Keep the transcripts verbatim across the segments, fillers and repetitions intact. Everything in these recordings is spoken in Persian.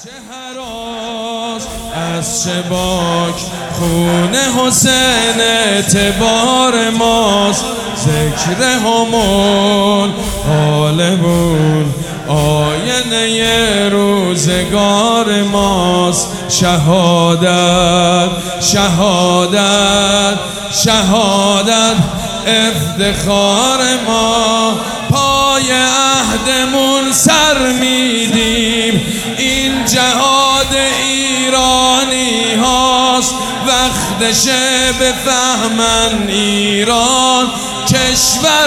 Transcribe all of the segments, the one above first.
چه هراس از چه باک خون حسین اعتبار ماست، ذکر همون غالبون آینه روزگار ماست. شهادت شهادت شهادت افتخار ما، پای عهدمون سر میدیم، این جهاد ایرانی هاست، وقتشه بفهمن ایران کشور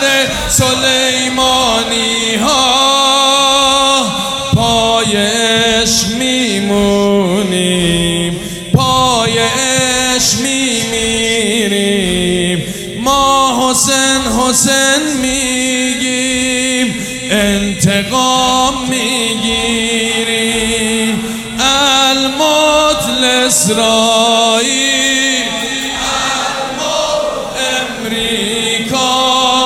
سلیمانی ها. پایش میمونیم، پایش میمیریم، ما حسین حسین میگیم، انتقام میگیریم. الموت لاسرائیل، الموت امریکا،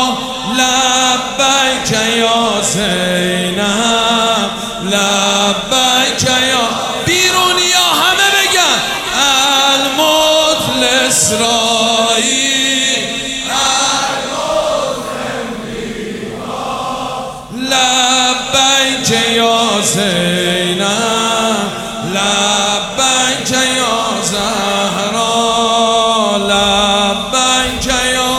لبیک یا زینب، لبیک یا بیرونی ها همه بگن الموت لاسرائیل، الموت امریکا، لبیک یا زینب، لبیک یا زهرا، لبیک یا.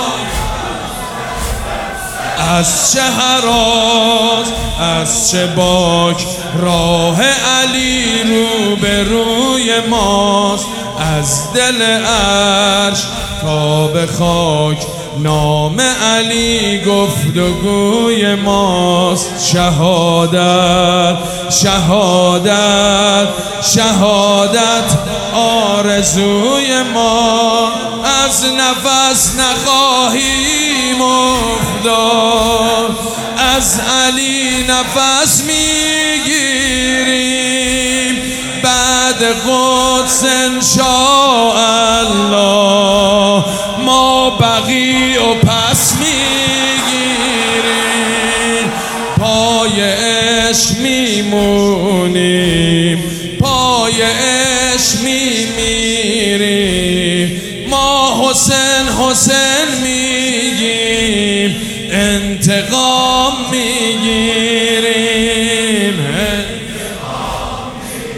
از چه هراس از چه باک راه علی رو به روی ماست، از دل عرش تا به خاک نام علی گفتگوی ماست. شهادت شهادت شهادت آرزوی ما، از نفس نخواهیم افتاد، از علی نفس میگیریم، بعد قدس انشاءالله ما بقی و پس میگیریم. پایش میمونیم، پایش میمیریم، ما حسین حسین میگیم، انتقام میگیریم، انتقام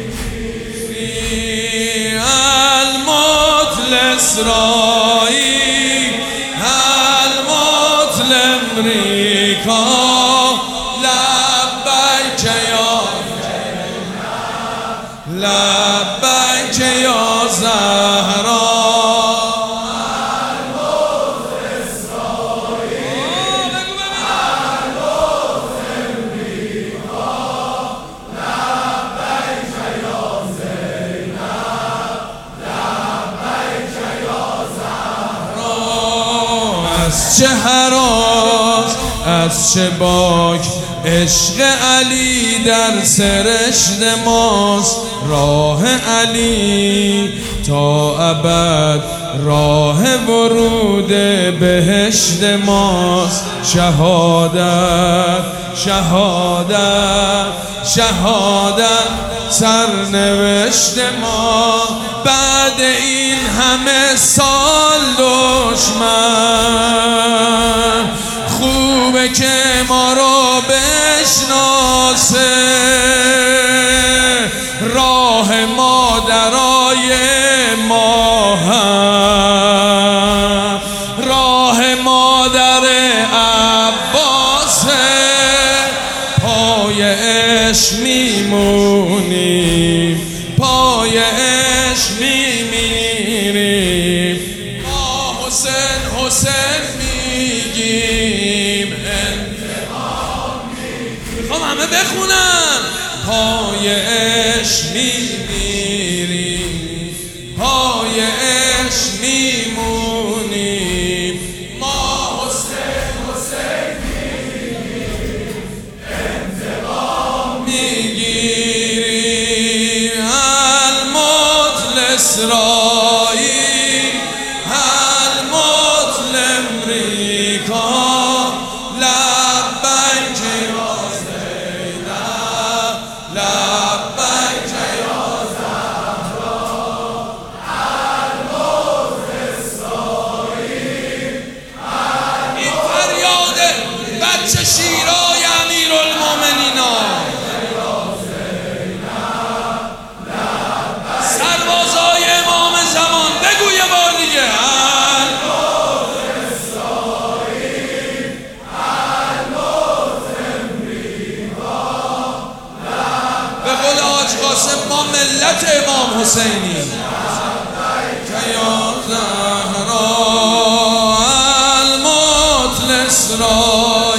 میگیریم. الموت لاسرائیل، الموت لامریکا، لبیک یا زینب، لبیک یا زهرا. از چه هراس از چه باک عشق علی در سرشت ماست، راه علی تا ابد راه ورود بهشت ماست. شهادت شهادت شهادت سرنوشت ما، بعد این همه سال دشمن خوبه که ما رو بشناسه، راه مادرای ما هم راه مادر عباسه. پایش میمونیم، پایش میمیریم، ما حسین حسین میگیم، انتقام میگیریم. میخوام همه بخونن پایش میمیریم، پایش میمونیم، ما حسین حسین میگیم، انتقام میگیریم. الموت لاسرائیل، حضرت امام حسینی که یا زهرا المطلس را